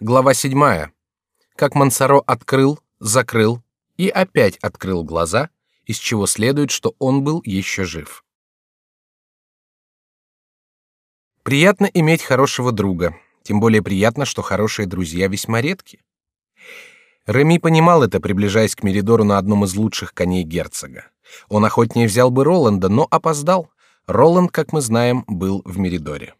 Глава 7. Как Монсоро открыл, закрыл и опять открыл глаза, из чего следует, что он был еще жив. Приятно иметь хорошего друга, тем более приятно, что хорошие друзья весьма редки. Реми понимал это, приближаясь к Меридору на одном из лучших коней герцога. Он охотнее взял бы Роланда, но опоздал. Роланд, как мы знаем, был в Меридоре.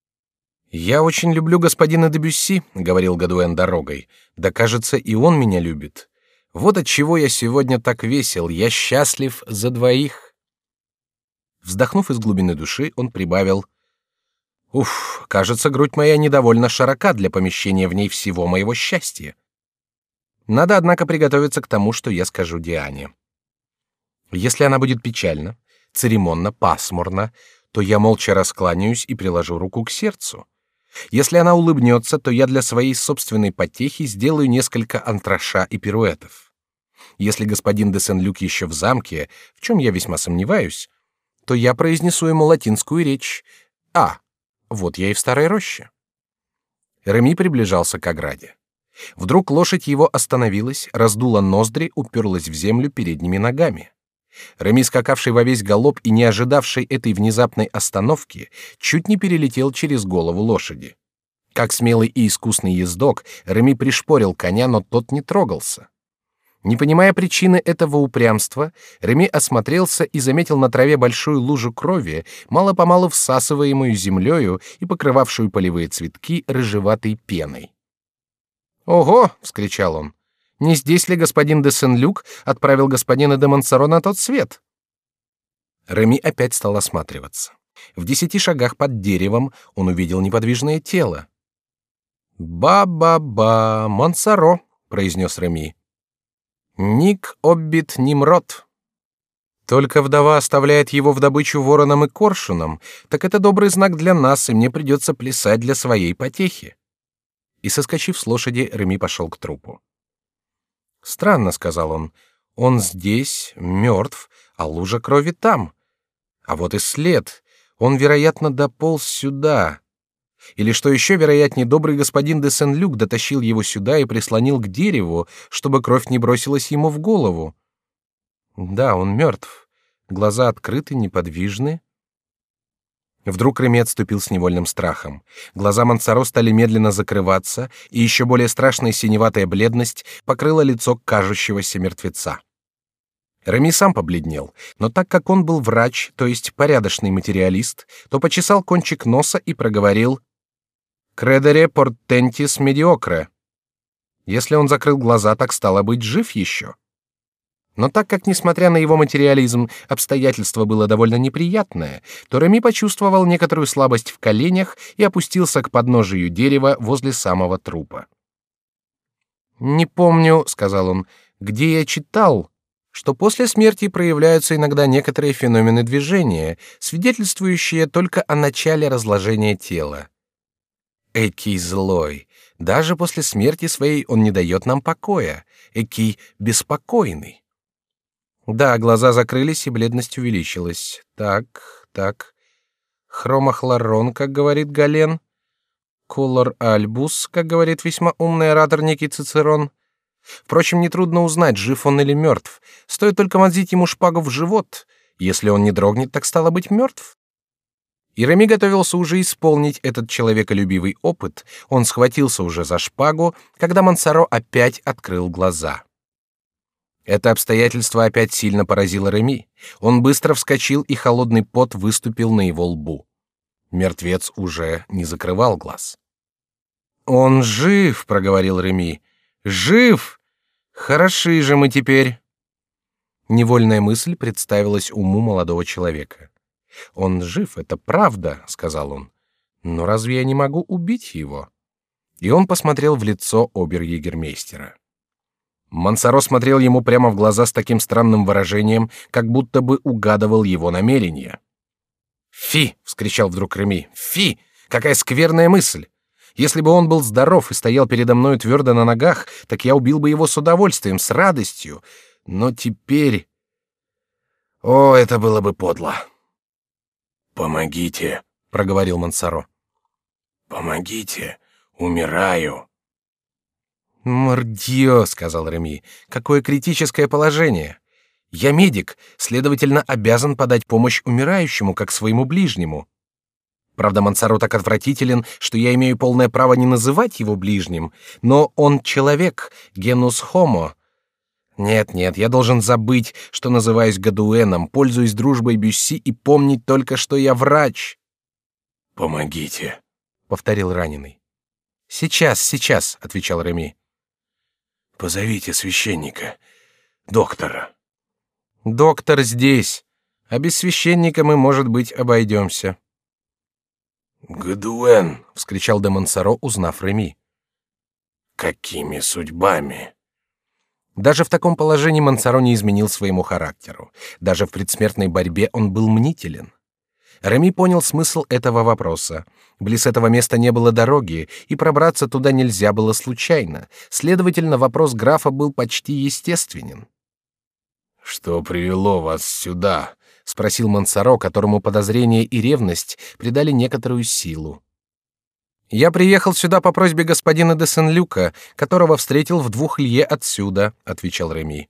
«Я очень люблю господина де Бюсси», — говорил Гадуэн дорогой. «Да, кажется, и он меня любит. Вот отчего я сегодня так весел, я счастлив за двоих». Вздохнув из глубины души, он прибавил: «Уф, кажется, грудь моя недовольно широка для помещения в ней всего моего счастья. Надо, однако, приготовиться к тому, что я скажу Диане. Если она будет печальна, церемонно, пасмурно, то я молча раскланяюсь и приложу руку к сердцу. Если она улыбнется, то я для своей собственной потехи сделаю несколько антраша и пируэтов. Если господин де Сен-Люк еще в замке, в чем я весьма сомневаюсь, то я произнесу ему латинскую речь. Вот я и в старой роще». Реми приближался к ограде. Вдруг лошадь его остановилась, раздула ноздри, уперлась в землю передними ногами. Реми, скакавший во весь галоп и не ожидавший этой внезапной остановки, чуть не перелетел через голову лошади. Как смелый и искусный ездок, Реми пришпорил коня, но тот не трогался. Не понимая причины этого упрямства, Реми осмотрелся и заметил на траве большую лужу крови, мало-помалу всасываемую землею и покрывавшую полевые цветки рыжеватой пеной. «Ого!» — вскричал он. «Не здесь ли господин де Сен-Люк отправил господина де Монсоро на тот свет?» Реми опять стал осматриваться. В 10 шагах под деревом он увидел неподвижное тело. «Ба-ба-ба, Монсоро», — произнес Реми. «Ник оббит Нимрод. Только вдова оставляет его в добычу воронам и коршунам, так это добрый знак для нас, и мне придется плясать для своей потехи». И, соскочив с лошади, Реми пошел к трупу. «Странно», — сказал он, — «он здесь, мертв, а лужа крови там. А вот и след. Он, вероятно, дополз сюда. Или, что еще вероятнее, добрый господин де Сен-Люк дотащил его сюда и прислонил к дереву, чтобы кровь не бросилась ему в голову. Да, он мертв. Глаза открыты, неподвижны». Вдруг Реми отступил с невольным страхом. Глаза Монсоро стали медленно закрываться, и еще более страшная синеватая бледность покрыла лицо кажущегося мертвеца. Реми сам побледнел, но так как он был врач, то есть порядочный материалист, то почесал кончик носа и проговорил: «Credere portentis mediocre». Если он закрыл глаза, так стало быть, жив еще. Но так как, несмотря на его материализм, обстоятельство было довольно неприятное, то Реми почувствовал некоторую слабость в коленях и опустился к подножию дерева возле самого трупа. «Не помню», — сказал он, — «где я читал, что после смерти проявляются иногда некоторые феномены движения, свидетельствующие только о начале разложения тела. Экий злой, даже после смерти своей он не дает нам покоя, экий беспокойный». Да, глаза закрылись, и бледность увеличилась. Так. Хромохлорон, как говорит Гален. Колор альбус, как говорит весьма умный оратор некий Цицерон. Впрочем, нетрудно узнать, жив он или мертв. Стоит только вонзить ему шпагу в живот. Если он не дрогнет, так стало быть мертв. И Реми готовился уже исполнить этот человеколюбивый опыт. Он схватился уже за шпагу, когда Монсоро опять открыл глаза. Это обстоятельство опять сильно поразило Реми. Он быстро вскочил, и холодный пот выступил на его лбу. Мертвец уже не закрывал глаз. «Он жив», — проговорил Реми. «Жив! Хороши же мы теперь!» Невольная мысль представилась уму молодого человека. «Он жив, это правда», — сказал он. «Но разве я не могу убить его?» И он посмотрел в лицо обер-егермейстера. Монсоро смотрел ему прямо в глаза с таким странным выражением, как будто бы угадывал его намерения. «Фи!» — вскричал вдруг Реми. «Фи! Какая скверная мысль! Если бы он был здоров и стоял передо мною твердо на ногах, так я убил бы его с удовольствием, с радостью. Но теперь... О, это было бы подло!» «Помогите!» — проговорил Монсоро. «Помогите! Умираю!» «Мордьё», — сказал Реми, — «какое критическое положение! Я медик, следовательно, обязан подать помощь умирающему, как своему ближнему. Правда, Мансаро так отвратителен, что я имею полное право не называть его ближним, но он человек, генус хомо. Нет, нет, я должен забыть, что называюсь Гадуэном, пользуюсь дружбой Бюсси и помнить только, что я врач». «Помогите», — повторил раненый. «Сейчас, сейчас», — отвечал Реми. «Позовите священника, доктора». «Доктор здесь, а без священника мы, может быть, обойдемся». «Гадуэн!» — вскричал де Монсоро, узнав Реми. «Какими судьбами?» Даже в таком положении Монсоро не изменил своему характеру. Даже в предсмертной борьбе он был мнителен. Реми понял смысл этого вопроса. Близ этого места не было дороги, и пробраться туда нельзя было случайно. Следовательно, вопрос графа был почти естественен. «Что привело вас сюда?» — спросил Монсоро, которому подозрение и ревность придали некоторую силу. «Я приехал сюда по просьбе господина де Сен-Люка, которого встретил в 2 лье отсюда», — отвечал Реми.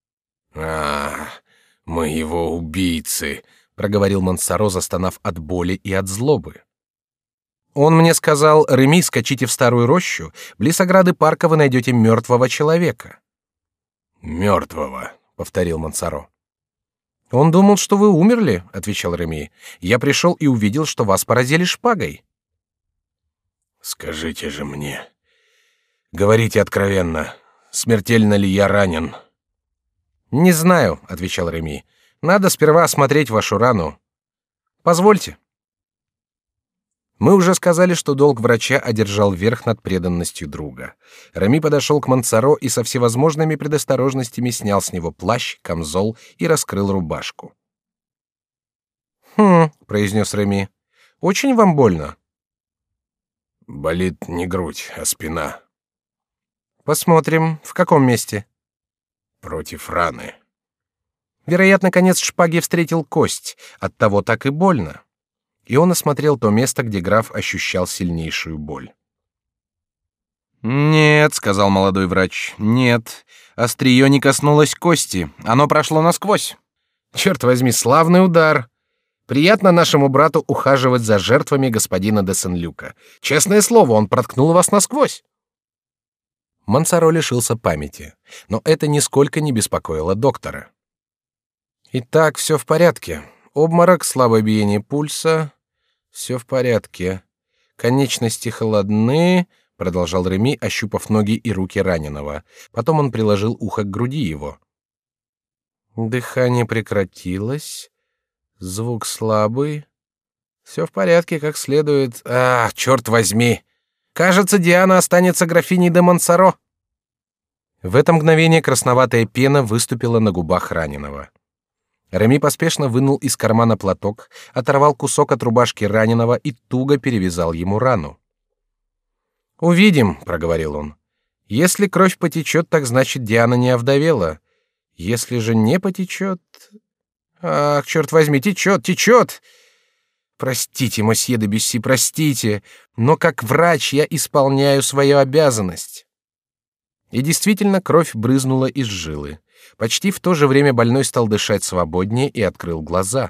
Мы его убийцы», — проговорил Монсоро, застонав от боли и от злобы. «Он мне сказал: Реми, скачите в старую рощу, близ ограды парка вы найдете мертвого человека». «Мертвого», — повторил Монсоро. «Он думал, что вы умерли», — отвечал Реми. «Я пришел и увидел, что вас поразили шпагой». «Скажите же мне, говорите откровенно, смертельно ли я ранен?» «Не знаю», — отвечал Реми. «Надо сперва осмотреть вашу рану. Позвольте». Мы уже сказали, что долг врача одержал верх над преданностью друга. Реми подошел к Монсоро и со всевозможными предосторожностями снял с него плащ, камзол и раскрыл рубашку. «Хм», — произнес Реми, — «очень вам больно?» «Болит не грудь, а спина». «Посмотрим, в каком месте?» «Против раны». Вероятно, конец шпаги встретил кость, оттого так и больно. И он осмотрел то место, где граф ощущал сильнейшую боль. «Нет», — сказал молодой врач, — «нет. Острие не коснулось кости, оно прошло насквозь. Черт возьми, славный удар. Приятно нашему брату ухаживать за жертвами господина де Сен-Люка. Честное слово, он проткнул вас насквозь». Монсоро лишился памяти, но это нисколько не беспокоило доктора. «Итак, все в порядке. Обморок, слабое биение пульса. Все в порядке. Конечности холодны», — продолжал Реми, ощупав ноги и руки раненого. Потом он приложил ухо к груди его. «Дыхание прекратилось. Звук слабый. Все в порядке, как следует. Ах, черт возьми! Кажется, Диана останется графиней де Монсоро». В это мгновение красноватая пена выступила на губах раненого. Реми поспешно вынул из кармана платок, оторвал кусок от рубашки раненого и туго перевязал ему рану. «Увидим», — проговорил он. «Если кровь потечет, так значит, Диана не овдовела. Если же не потечет... Ах, черт возьми, течет, течет! Простите, мосье де Бюсси, простите, но как врач я исполняю свою обязанность». И действительно, кровь брызнула из жилы. Почти в то же время больной стал дышать свободнее и открыл глаза.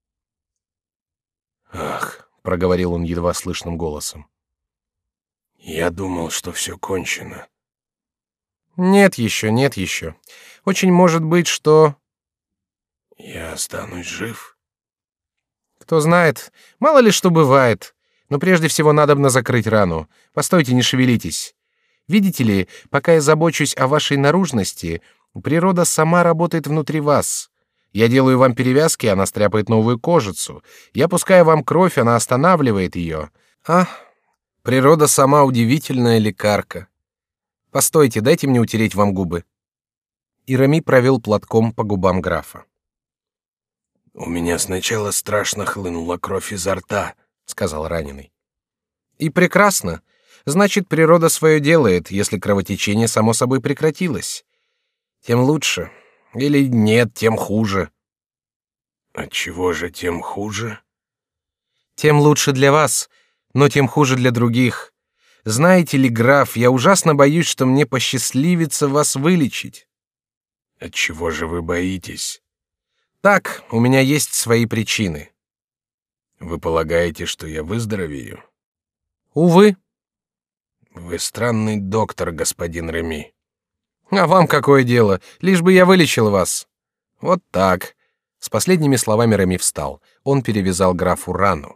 «Ах», — проговорил он едва слышным голосом. «Я думал, что все кончено». «Нет еще, нет еще. Очень может быть, что...» «Я останусь жив?» «Кто знает, мало ли что бывает. Но прежде всего надобно закрыть рану. Постойте, не шевелитесь. Видите ли, пока я забочусь о вашей наружности, природа сама работает внутри вас. Я делаю вам перевязки, она стряпает новую кожицу. Я пускаю вам кровь, она останавливает ее. Ах, природа сама удивительная лекарка. Постойте, дайте мне утереть вам губы». И Реми провел платком по губам графа. «У меня сначала страшно хлынула кровь изо рта», — сказал раненый. «И прекрасно. Значит, природа свое делает, если кровотечение само собой прекратилось. Тем лучше. Или нет, тем хуже». «Отчего же тем хуже?» «Тем лучше для вас, но тем хуже для других. Знаете ли, граф, я ужасно боюсь, что мне посчастливится вас вылечить. Отчего же вы боитесь? Так, у меня есть свои причины. Вы полагаете, что я выздоровею? Увы. Вы странный доктор, господин Реми. А вам какое дело? Лишь бы я вылечил вас. Вот так. С последними словами Реми встал. Он перевязал графу рану.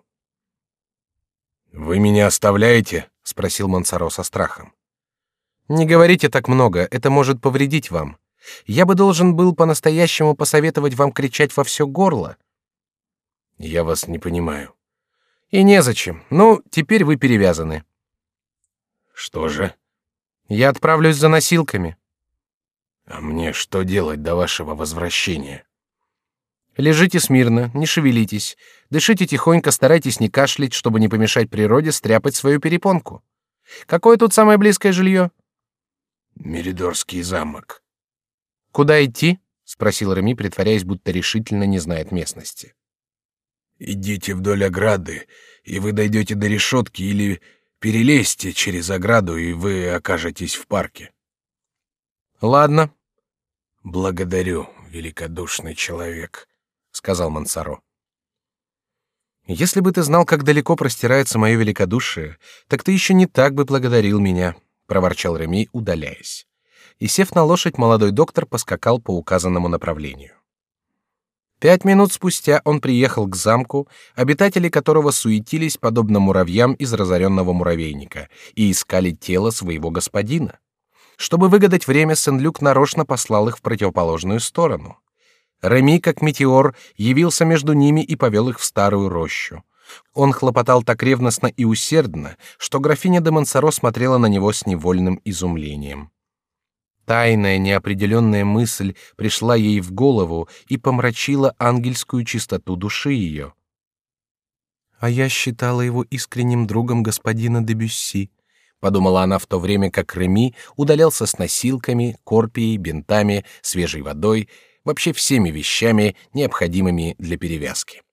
Вы меня оставляете? Спросил Монсоро со страхом. Не говорите так много, это может повредить вам. Я бы должен был по-настоящему посоветовать вам кричать во все горло. Я вас не понимаю. И незачем. Ну, теперь вы перевязаны. Что же? Я отправлюсь за носилками. А мне что делать до вашего возвращения? Лежите смирно, не шевелитесь, дышите тихонько, старайтесь не кашлять, чтобы не помешать природе стряпать свою перепонку. Какое тут самое близкое жилье? Меридорский замок. Куда идти? Спросил Реми, притворяясь, будто решительно не знает местности. Идите вдоль ограды, и вы дойдете до решетки, или перелезьте через ограду, и вы окажетесь в парке. Ладно. Благодарю, великодушный человек, сказал Монсоро. Если бы ты знал, как далеко простирается мое великодушие, так ты еще не так бы благодарил меня, проворчал Реми, удаляясь. И сев на лошадь, молодой доктор поскакал по указанному направлению. 5 минут спустя он приехал к замку, обитатели которого суетились подобно муравьям из разоренного муравейника и искали тело своего господина. Чтобы выгадать время, Сен-Люк нарочно послал их в противоположную сторону. Реми, как метеор, явился между ними и повел их в старую рощу. Он хлопотал так ревностно и усердно, что графиня де Монсоро смотрела на него с невольным изумлением. Тайная неопределенная мысль пришла ей в голову и помрачила ангельскую чистоту души ее. «А я считала его искренним другом господина де Бюсси», — подумала она в то время, как Реми удалялся с носилками, корпией, бинтами, свежей водой, вообще всеми вещами, необходимыми для перевязки.